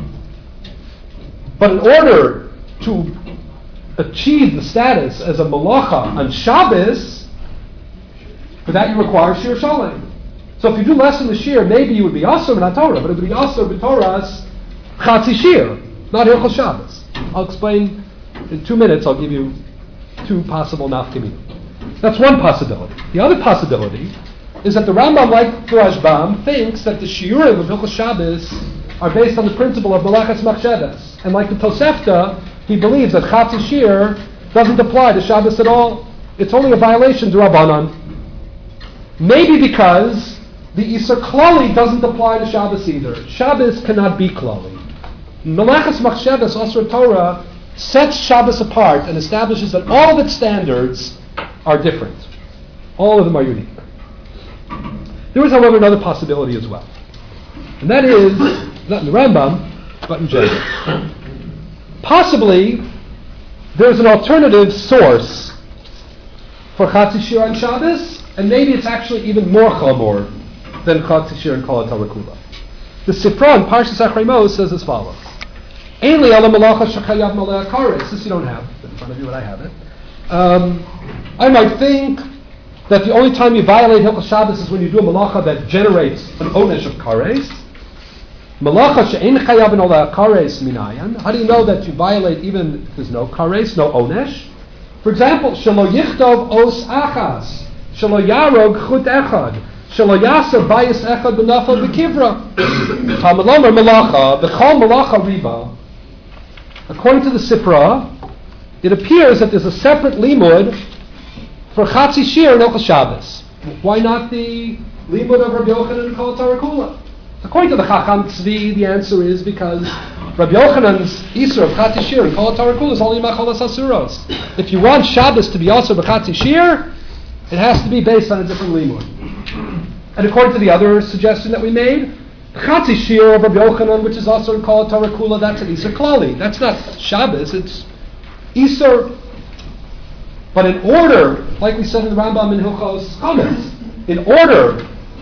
But in order to achieve the status as a malacha on Shabbos, for that you require Shir Shalem. So if you do less than the Shir, maybe you would be Asur in Torah, but it would be Asur b'Torah's Chatzi Shir, not Hilchos Shabbos. I'll explain in 2 minutes. I'll give you two possible nafkamim. That's one possibility. The other possibility is that the Rambam, like the Rashbam, thinks that the Shiurim of Hilchos Shabbos are based on the principle of Melachas Machshavas. And like the Tosefta, he believes that Chatzi Shir doesn't apply to Shabbos at all. It's only a violation to Rabbanan. Maybe because the Isur Klali doesn't apply to Shabbos either. Shabbos cannot be Klali. Melachas Machshavas, Asur Torah, sets Shabbos apart and establishes that all of its standards are different. All of them are unique. There is, however, another possibility as well. And that is, not in the Rambam, but in general. Possibly, there's an alternative source for Chatzi Shir on Shabbos, and maybe it's actually even more chamor than Chatzi Shir and Kol Torah Kula. The Sifra in Parshas Achrei says as follows. Ein li ala malacha shechayav malei hakares. This you don't have in front of you, but I have it. I might think that the only time you violate Hilchos Shabbos is when you do a malacha that generates an onesh of kares. Malacha she'ein chayav malei hakares minayan. How do you know that you violate even if there's no kares, no onesh? For example, shelo yichtov os achas, shelo yarog chut echad, shelo yaser bayis echad b'nafal b'kivra. Tamalomer malacha b'chol malacha riba. According to the Sifra, it appears that there's a separate limud for Chatzi Shir and Hilchos Shabbos. Why not the limud of Rabbi Yochanan and Kol Torah Kula? According to the Chacham Tzvi, the answer is because Rabbi Yochanan's Isur of Chatzi Shir and Kol Torah Kula is only Macholas Asuros. If you want Shabbos to be also B'Chatzi Shir, it has to be based on a different limud. And according to the other suggestion that we made, Chatzi Shir of Rabbi Yochanan, which is also in Kol Torah Kula, that's an Isur Klali. That's not Shabbos, it's Isur. But in order, like we said in the Rambam in Hilchos Chametz, in order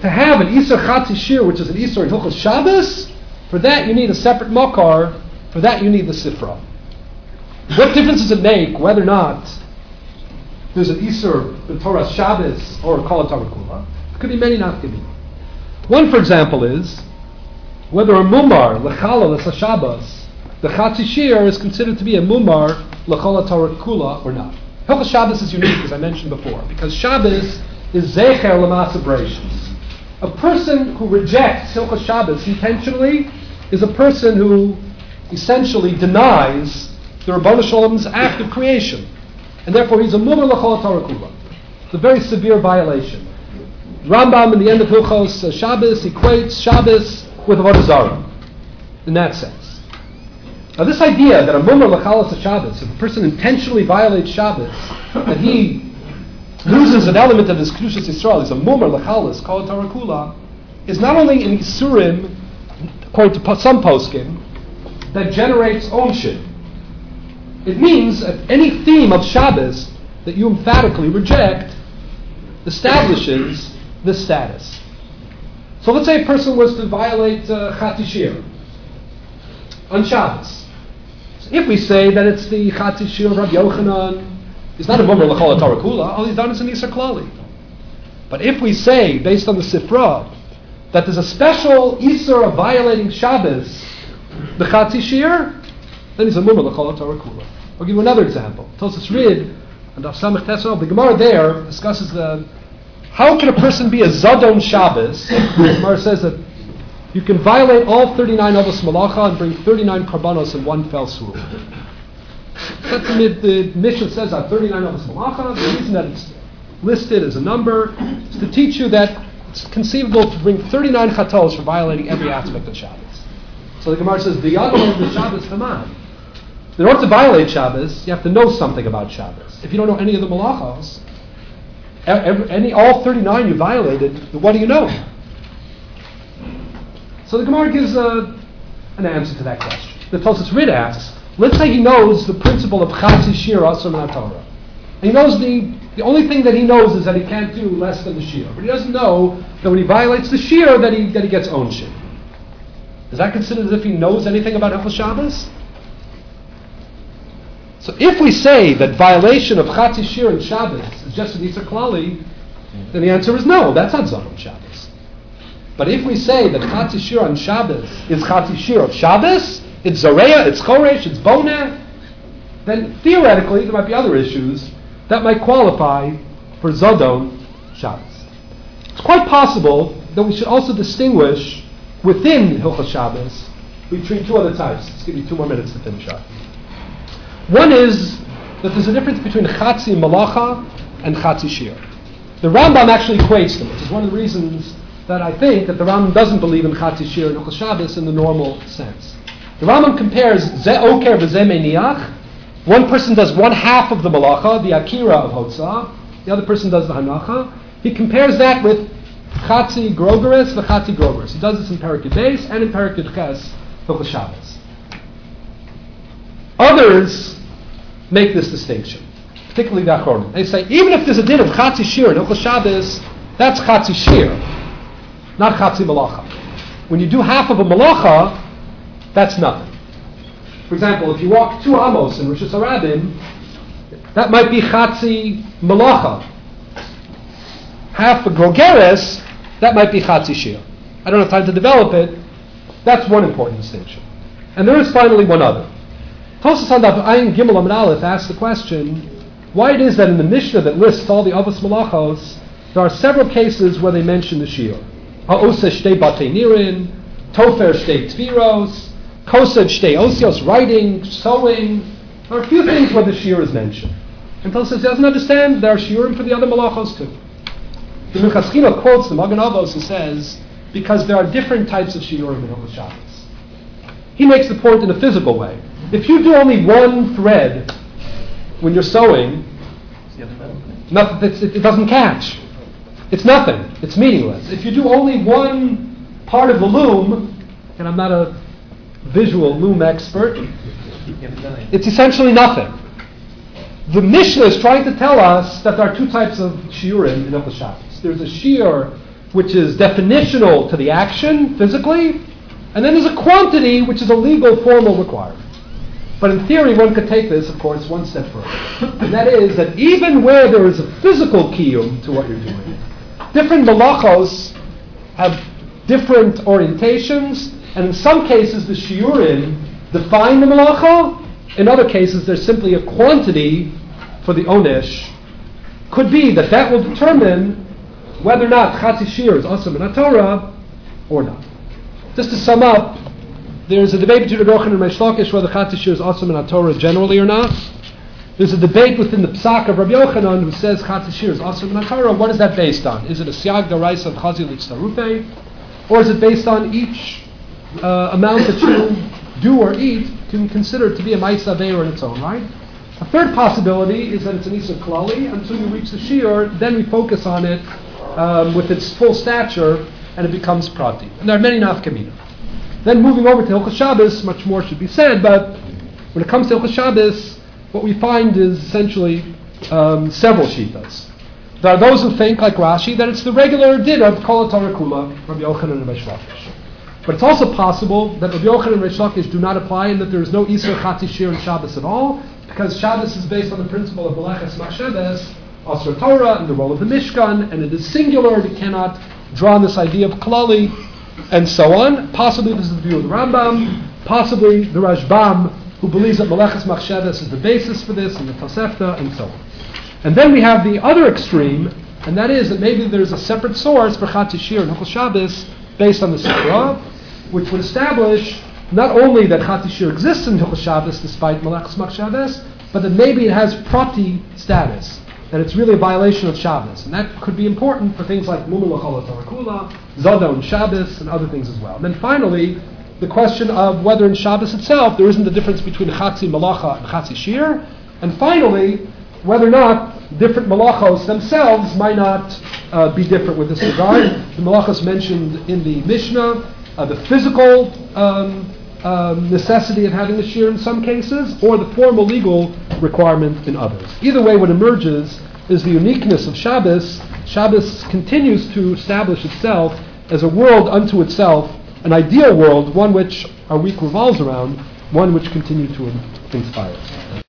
to have an Isser Chatzi Shir, which is an Isser in Hilchos Shabbos, for that you need a separate Makar, for that you need the Sifra. What difference does it make whether or not there's an Isser in Torah Shabbos or Kol Torah Kula? There could be many nafkamim. One, for example, is whether a Mumar, L'chala, L'Shabbos, the Chatzi Shir is considered to be a Mumar, L'chol Torah Kula, or not. Hilchos Shabbos is unique, as I mentioned before, because Shabbos is Zecher L'Maaseh Bereishis. A person who rejects Hilchos Shabbos intentionally is a person who essentially denies the Rabbanu Shalom's act of creation. And therefore he's a Mumar L'chol Torah Kula. It's a very severe violation. Rambam, in the end of Hilchos Shabbos, equates Shabbos with Avodah Zarah, in that sense. Now this idea that a Mumar L'chalas Shabbos, if a person intentionally violates Shabbos, that he loses an element of his Kedushas Yisrael, he's a Mumar L'chalas, Kol Torah Kula, is not only in Isurim, according to some poskim, that generates ownership. It means that any theme of Shabbos that you emphatically reject establishes this status. So let's say a person was to violate Chatzi Shir on Shabbos. So if we say that it's the Chatzi Shir of Rabbi Yochanan, he's not a Mumar L'chol Torah Kula, all he's done is an Isser Klali. But if we say, based on the Sifra, that there's a special Isser of violating Shabbos, the Chatzi Shir, then he's a Mumar L'chol Torah Kula. I'll give you another example. Tosfos Rid, and Daf Samech Tesel, the Gemara there discusses how can a person be a Zadon Shabbos? The Gemara says that you can violate all 39 Avos Malacha and bring 39 Karbanos in one fell swoop. That's the Mishnah says that 39 Avos Malacha. The reason that it's listed as a number is to teach you that it's conceivable to bring 39 Chatos for violating every aspect of Shabbos. So the Gemara says, the Yadol of the Shabbos Taman. In order to violate Shabbos, you have to know something about Shabbos. If you don't know any of the Malachos, all 39 you violated, what do you know? So the Gemara gives an answer to that question. The Tosfos Rid asks, let's say he knows the principle of Chatzi Shir Asur Min HaTorah. And he knows the only thing that he knows is that he can't do less than the Shir. But he doesn't know that when he violates the Shir that he gets ownership. Is that considered as if he knows anything about Hilchos Shabbos? So if we say that violation of Chatzi Shir and Shabbos is just an Isser Klali, then the answer is no, that's not Zadon Shabbos. But if we say that Chatzi Shir on Shabbos is Chatzi Shir of Shabbos, it's Zoreya, it's Choresh, it's Boneh, then theoretically there might be other issues that might qualify for Zadon Shabbos. It's quite possible that we should also distinguish within Hilchos Shabbos between two other types. Let's give you 2 more minutes to finish up. One is that there's a difference between Chatzi Malacha and Chatzi Shir. The Rambam actually equates them, which is one of the reasons that I think that the Rambam doesn't believe in Chatzi Shir and Hilchos Shabbos in the normal sense. The Rambam compares Ze Oker v'Ze Meniach. One person does 1/2 of the Malacha, the Akira of Hotzah. The other person does the Hanacha. He compares that with Chatzi Grogeres v'Chatzi Grogeres. He does this in Perek Beis and in Perek Ches Hilchos Shabbos. Others make this distinction, particularly the Achronim. They say, even if there's a din of Chatzi Shir and Hilchos Shabbos, that's Chatzi Shir, not Chatzi Malacha. When you do half of a Malacha, that's nothing. For example, if you walk 2 Amos in Rosh Hashanah, that might be Chatzi Malacha. Half a Grogeres, that might be Chatzi Shir. I don't have time to develop it. That's one important distinction. And there is finally one other. Tosfos on Daf Ayin Gimel Amud Aleph asks the question, why it is that in the Mishnah that lists all the Avos Malachos, there are several cases where they mention the Shir. Ha'oseh shtei batei nirin, tofer shtei tviros, kosev shtei osios, writing, sewing. There are a few things where the Shir is mentioned. And Tosfos doesn't understand there are Shiurim for the other Malachos too. The Minchas Chinuch quotes the Magen Avos and says, because there are different types of Shiurim in Hilchos Shabbos. He makes the point in a physical way. If you do only one thread when you're sewing, it doesn't catch. It's nothing. It's meaningless. If you do only one part of the loom, and I'm not a visual loom expert, it's essentially nothing. The Mishnah is trying to tell us that there are 2 types of shiurim in Hilchos Shabbos. There's a shiur which is definitional to the action physically, and then there's a quantity, which is a legal formal requirement. But in theory, one could take this, of course, one step further. And that is that even where there is a physical kiyum to what you're doing, different malachos have different orientations, and in some cases the shiurim define the malacha. In other cases, there's simply a quantity for the onesh. Could be that will determine whether or not chatzi shir is asur min Torah or not. Just to sum up, there's a debate between Rabbi Yochanan and Reish Lakish whether chatzi shir is asur min Torah generally or not. There's a debate within the psak of Rabbi Yochanan who says chatzi shir is asur min Torah. What is that based on? Is it a siag daraisa of chazi litztarufe, or is it based on each amount that you do or eat can consider to be a ma'isa ve'er in its own right? A third possibility is that it's an isur klali until you reach the shir, then we focus on it with its full stature, and it becomes prati. And there are many nafkamina. Then moving over to Hilchos Shabbos, much more should be said, but when it comes to Hilchos Shabbos, what we find is essentially several shitas. There are those who think, like Rashi, that it's the regular din of Kol HaTorah Kula, Rabbi Yochanan and Reish Lakish. But it's also possible that Rabbi Yochanan and Reish Lakish do not apply, and that there is no Isur Chatzi Shir in Shabbos at all, because Shabbos is based on the principle of Meleches Machsheves, Asur Torah, and the role of the Mishkan, and it is singular, we cannot draw on this idea of Klali, and so on. Possibly this is the view of the Rambam, possibly the Rashbam, who believes that Meleches Machsheves is the basis for this, and the Tosefta, and so on. And then we have the other extreme, and that is that maybe there's a separate source for Chatzi Shir and Hilchos Shabbos based on the Sikra, which would establish not only that Chatzi Shir exists in Hilchos Shabbos despite Meleches Machsheves, but that maybe it has prati status, that it's really a violation of Shabbos. And that could be important for things like Mumul L'Chol HaTorah Kula, Zada and Shabbos, and other things as well. And then finally, the question of whether in Shabbos itself there isn't the difference between Chatzi Malacha and Chatzi Shir. And finally, whether or not different malachos themselves might not be different with this regard. The malachos mentioned in the Mishnah, the physical necessity of having the shir in some cases, or the formal legal requirement in others. Either way, what emerges is the uniqueness of Shabbos. Shabbos continues to establish itself as a world unto itself, an ideal world, one which our week revolves around, one which continues to inspire us.